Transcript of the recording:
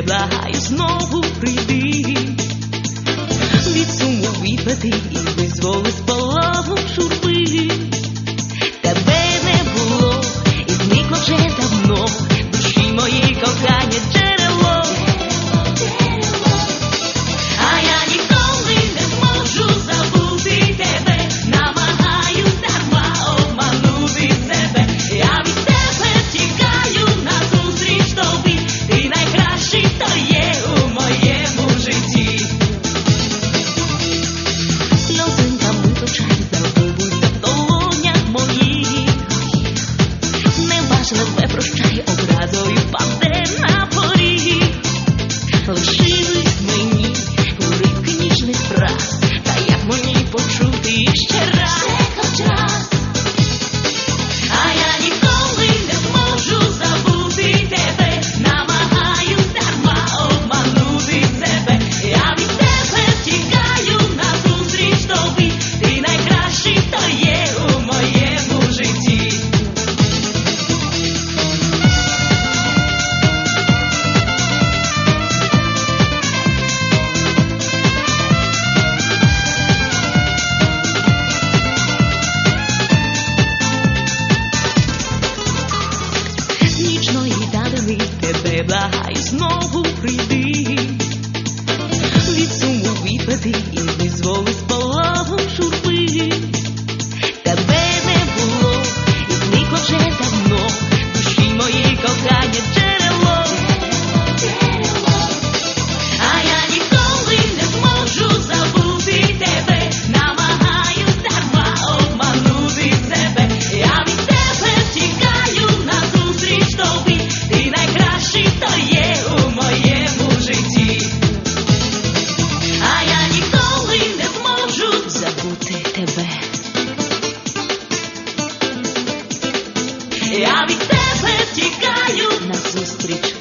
тебе благаю, знову прийди. Від суму відведи і визволи з полону журби. Тебе не було і зникло вже давно, душі моїй кохання джерело. А я ніколи не зможу забути тебе, намагаюсь дарма обманути себе. Я від тебе тікаю назустріч тобі, ти найкращий, хто є у моєму житті. Сльозинками з очей загубуйся в долонях моїх. Неважливе прощай, образою впаде на поріг. Лишились мені уривки ніжних фраз, та як мені почути їх ще раз? А я ніколи не зможу забути тебе, намагаюсь дарма обманути себе. Я від тебе тікаю назустріч тобі, ти найкращий, хто є у моєму житті. Нічної давини тебе благаю, знову прийди. Від суму відведи і визволи з полону журби. Тебе не було і зникло вже давно, душі моїй кохання джерело. А я ніколи не зможу забути тебе, намагаюсь дарма обманути себе. Я від тебе тікаю назустріч тобі, ти найкращий, хто є у моєму житті. А я ніколи не зможу забути тебе. Я від тебе тікаю назустріч